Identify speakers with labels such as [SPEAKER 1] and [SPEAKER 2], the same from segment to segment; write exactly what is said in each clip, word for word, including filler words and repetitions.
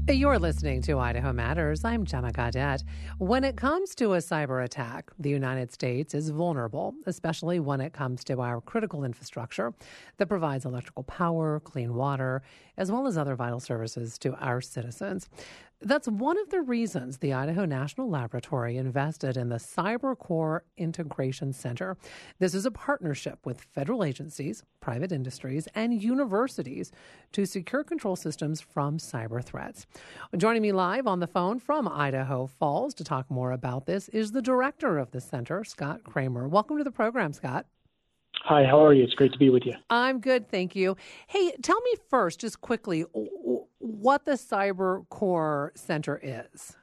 [SPEAKER 1] You're listening to Idaho Matters. I'm Gemma Gaudette. When it comes to a cyber attack, the United States is vulnerable, especially when it comes to our critical infrastructure that provides electrical power, clean water, as well as other vital services to our citizens. That's one of the reasons the Idaho National Laboratory invested in the CyberCore Integration Center. This is a partnership with federal agencies, private industries, and universities to secure control systems from cyber threats. Joining me live on the phone from Idaho Falls to talk more about this is the director of the center, Scott Kramer. Welcome to the program, Scott.
[SPEAKER 2] Hi, how are you? It's great to be with you.
[SPEAKER 1] I'm good, thank you. Hey, tell me first, just quickly, what the CyberCore Center is.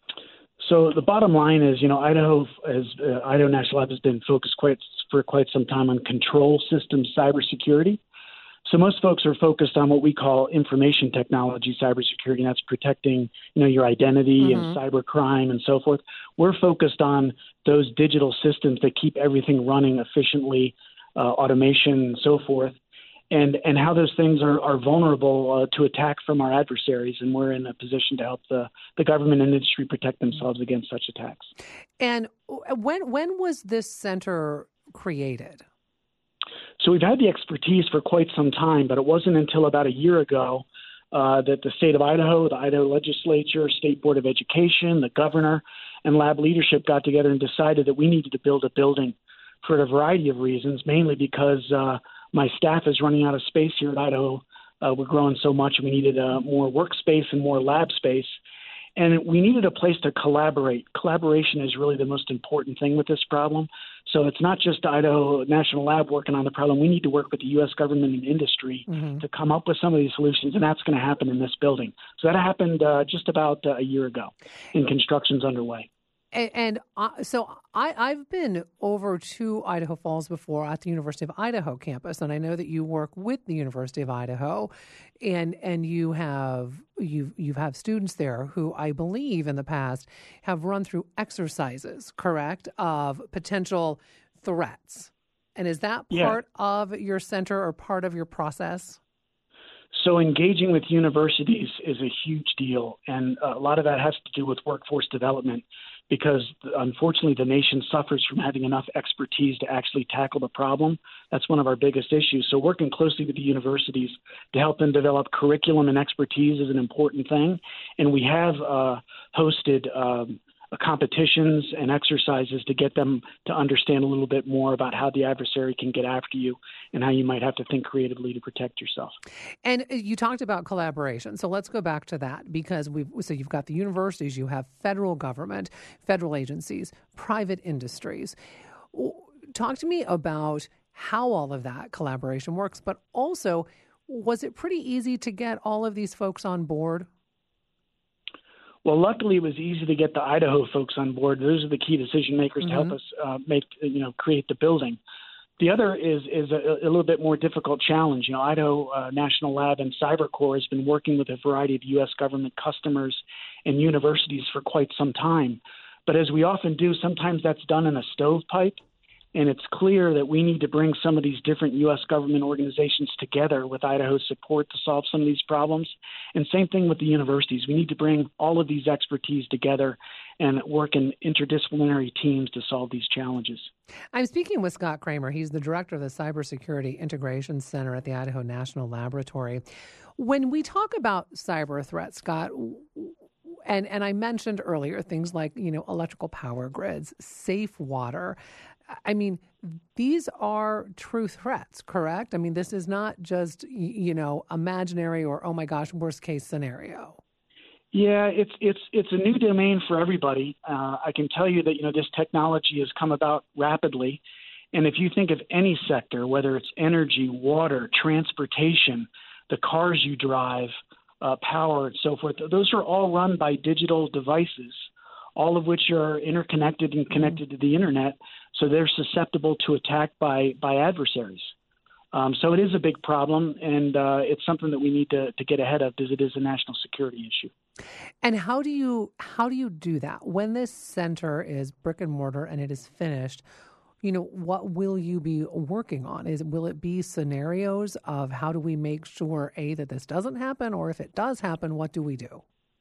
[SPEAKER 2] So the bottom line is, you know, Idaho, as uh, Idaho National Lab has been focused quite for quite some time on control system cybersecurity. So most folks are focused on what we call information technology cybersecurity, and that's protecting, you know, your identity mm-hmm. and cybercrime and so forth. We're focused on those digital systems that keep everything running efficiently, uh, automation and so forth. And and how those things are, are vulnerable uh, to attack from our adversaries, and we're in a position to help the, the government and industry protect themselves against such attacks.
[SPEAKER 1] And when when was this center created?
[SPEAKER 2] So we've had the expertise for quite some time, but it wasn't until about a year ago uh, that the state of Idaho, the Idaho legislature, State Board of Education, the governor, and lab leadership got together and decided that we needed to build a building for a variety of reasons, mainly because uh, my staff is running out of space here at Idaho. Uh, we're growing so much, and we needed uh, more workspace and more lab space. And we needed a place to collaborate. Collaboration is really the most important thing with this problem. So it's not just Idaho National Lab working on the problem. We need to work with the U S government and industry mm-hmm. to come up with some of these solutions, and that's going to happen in this building. So that happened uh, just about uh, a year ago, and construction's underway.
[SPEAKER 1] And, and uh, so I, I've been over to Idaho Falls before at the University of Idaho campus, and I know that you work with the University of Idaho, and and you have you you have students there who I believe in the past have run through exercises, correct, of potential threats. And is that part yeah. of your center or part of your process?
[SPEAKER 2] So engaging with universities is a huge deal, and a lot of that has to do with workforce development, because unfortunately the nation suffers from having enough expertise to actually tackle the problem. That's one of our biggest issues. So working closely with the universities to help them develop curriculum and expertise is an important thing. And we have uh, hosted um, competitions and exercises to get them to understand a little bit more about how the adversary can get after you and how you might have to think creatively to protect yourself.
[SPEAKER 1] And you talked about collaboration. So let's go back to that, because we've so you've got the universities, you have federal government, federal agencies, private industries. Talk to me about how all of that collaboration works, but also, was it pretty easy to get all of these folks on board?
[SPEAKER 2] Well, luckily, it was easy to get the Idaho folks on board. Those are the key decision makers mm-hmm. to help us uh, make, you know, create the building. The other is is a, a little bit more difficult challenge. You know, Idaho uh, National Lab and CyberCore has been working with a variety of U S government customers and universities for quite some time. But as we often do, sometimes that's done in a stovepipe. And it's clear that we need to bring some of these different U S government organizations together with Idaho's support to solve some of these problems. And same thing with the universities. We need to bring all of these expertise together and work in interdisciplinary teams to solve these challenges.
[SPEAKER 1] I'm speaking with Scott Kramer. He's the director of the Cybersecurity Integration Center at the Idaho National Laboratory. When we talk about cyber threats, Scott, and, and I mentioned earlier things like, you know, electrical power grids, safe water. I mean, these are true threats, correct? I mean, this is not just, you know, imaginary or, oh my gosh, worst case scenario.
[SPEAKER 2] Yeah, it's it's it's a new domain for everybody. Uh, I can tell you that, you know, this technology has come about rapidly. And if you think of any sector, whether it's energy, water, transportation, the cars you drive, uh, power, and so forth, those are all run by digital devices, all of which are interconnected and connected to the internet, so they're susceptible to attack by by adversaries. Um, so it is a big problem, and uh, it's something that we need to, to get ahead of, because it is a national security issue.
[SPEAKER 1] And how do you how do you do that when this center is brick and mortar and it is finished? You know, what will you be working on? Is will it be scenarios of how do we make sure, A, that this doesn't happen, or if it does happen, what do we do?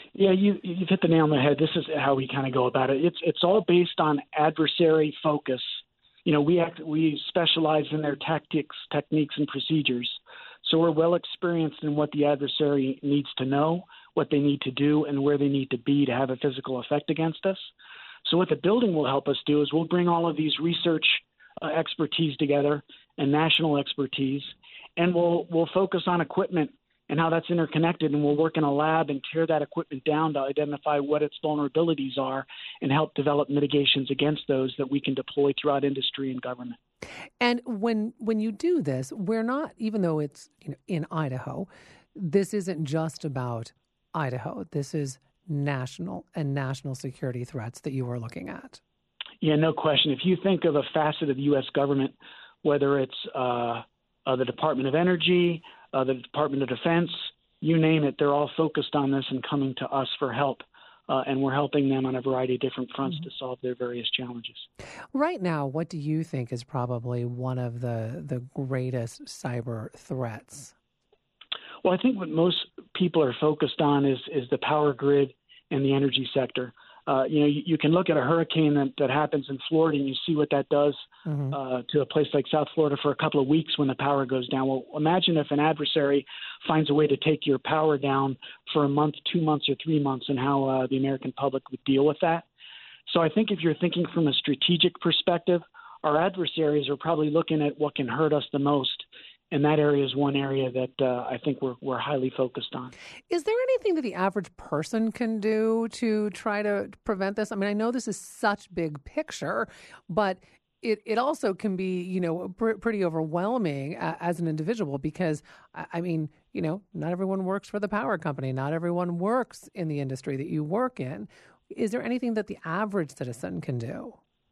[SPEAKER 2] Yeah, you, you've hit the nail on the head. This is how we kind of go about it. It's it's all based on adversary focus. You know, we act, we specialize in their tactics, techniques, and procedures. So we're well experienced in what the adversary needs to know, what they need to do, and where they need to be to have a physical effect against us. So what the building will help us do is we'll bring all of these research uh, expertise together and national expertise, and we'll we'll focus on equipment and how that's interconnected, and we'll work in a lab and tear that equipment down to identify what its vulnerabilities are and help develop mitigations against those that we can deploy throughout industry and government.
[SPEAKER 1] And when when you do this, we're not, even though it's, you know, in Idaho, this isn't just about Idaho. This is national and national security threats that you are looking at.
[SPEAKER 2] Yeah, no question. If you think of a facet of the U S government, whether it's uh, uh, the Department of Energy, uh, the Department of Defense, you name it, they're all focused on this and coming to us for help. Uh, and we're helping them on a variety of different fronts mm-hmm. to solve their various challenges.
[SPEAKER 1] Right now, what do you think is probably one of the, the greatest cyber threats?
[SPEAKER 2] Well, I think what most people are focused on is is the power grid and the energy sector. Uh, you know, you, you can look at a hurricane that, that happens in Florida and you see what that does mm-hmm. uh, to a place like South Florida for a couple of weeks when the power goes down. Well, imagine if an adversary finds a way to take your power down for a month, two months, or three months, and how uh, the American public would deal with that. So I think if you're thinking from a strategic perspective, our adversaries are probably looking at what can hurt us the most. And that area is one area that uh, I think we're we're highly focused on.
[SPEAKER 1] Is there anything that the average person can do to try to prevent this? I mean, I know this is such big picture, but it, it also can be, you know, pr- pretty overwhelming uh, as an individual because, I mean, you know, not everyone works for the power company. Not everyone works in the industry that you work in. Is there anything that the average citizen can do?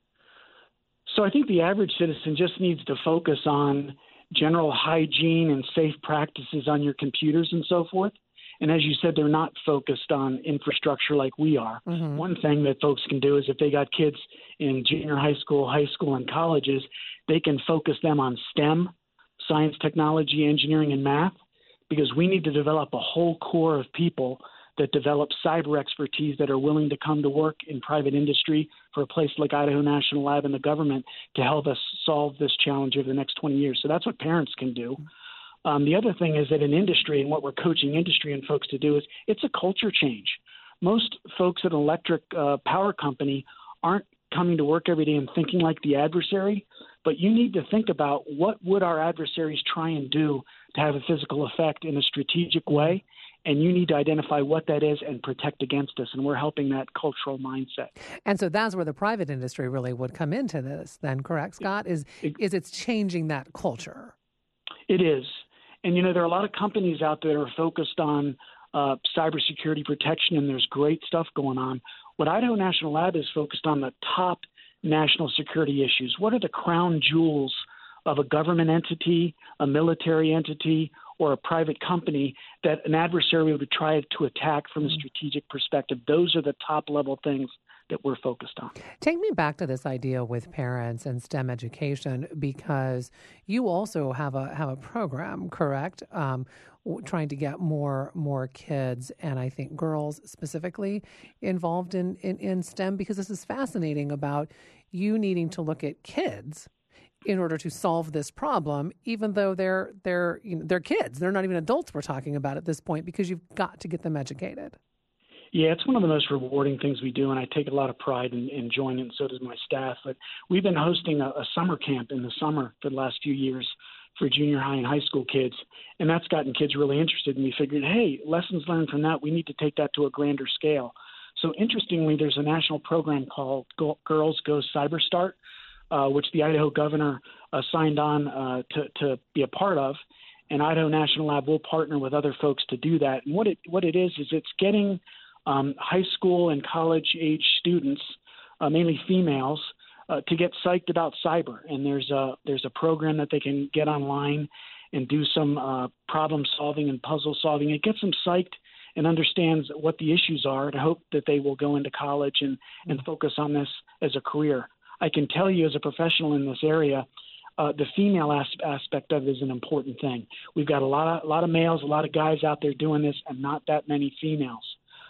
[SPEAKER 2] So I think the average citizen just needs to focus on general hygiene and safe practices on your computers and so forth. And as you said, they're not focused on infrastructure like we are. Mm-hmm. One thing that folks can do is if they got kids in junior high school, high school, and colleges, they can focus them on STEM, science, technology, engineering, and math, because we need to develop a whole core of people that develop cyber expertise that are willing to come to work in private industry for a place like Idaho National Lab and the government to help us solve this challenge over the next twenty years. So that's what parents can do. Um, the other thing is that in industry, and what we're coaching industry and folks to do, is it's a culture change. Most folks at an electric uh, power company aren't coming to work every day and thinking like the adversary, but you need to think about what would our adversaries try and do to have a physical effect in a strategic way. And you need to identify what that is and protect against us. And we're helping that cultural mindset.
[SPEAKER 1] And so that's where the private industry really would come into this then, correct, Scott? Is, it, is it's changing that culture?
[SPEAKER 2] It is. And, you know, there are a lot of companies out there that are focused on uh, cybersecurity protection, and there's great stuff going on. What Idaho National Lab is focused on the top national security issues. What are the crown jewels of a government entity, a military entity, or a private company that an adversary would try to attack from a strategic perspective? Those are the top level things that we're focused on.
[SPEAKER 1] Take me back to this idea with parents and STEM education, because you also have a have a program, correct? Um, trying to get more more kids, and I think girls specifically, involved in, in, in STEM, because this is fascinating about you needing to look at kids in order to solve this problem, even though they're they're you know, they're kids. They're not even adults we're talking about at this point, because you've got to get them educated.
[SPEAKER 2] Yeah, it's one of the most rewarding things we do, and I take a lot of pride in, in joining, and so does my staff. But we've been hosting a, a summer camp in the summer for the last few years for junior high and high school kids, and that's gotten kids really interested, and we figured, hey, lessons learned from that, we need to take that to a grander scale. So interestingly, there's a national program called Go- Girls Go Cyber Start, Uh, which the Idaho governor uh, signed on uh, to, to be a part of, and Idaho National Lab will partner with other folks to do that. And what it what it is is it's getting um, high school and college age students, uh, mainly females, uh, to get psyched about cyber. And there's a there's a program that they can get online and do some uh, problem solving and puzzle solving. It gets them psyched and understands what the issues are, to hope that they will go into college and, and focus on this as a career. I can tell you as a professional in this area, uh, the female as- aspect of it is an important thing. We've got a lot of a lot of males, a lot of guys out there doing this, and not that many females.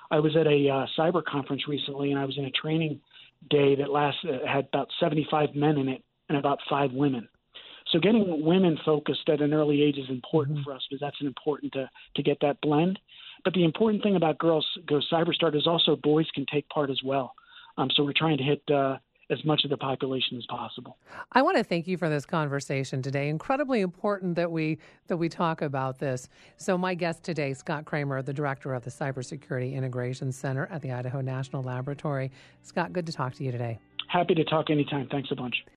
[SPEAKER 2] I was at a uh, cyber conference recently, and I was in a training day that last uh, had about seventy-five men in it and about five women. So getting women focused at an early age is important mm-hmm. for us because that's an important to, to get that blend. But the important thing about Girls Go CyberStart is also boys can take part as well. Um, so we're trying to hit uh, as much of the population as possible.
[SPEAKER 1] I want to thank you for this conversation today. Incredibly important that we that we talk about this. So my guest today, Scott Kramer, the director of the Cybersecurity Integration Center at the Idaho National Laboratory. Scott, good to talk to you today.
[SPEAKER 2] Happy to talk anytime. Thanks a bunch.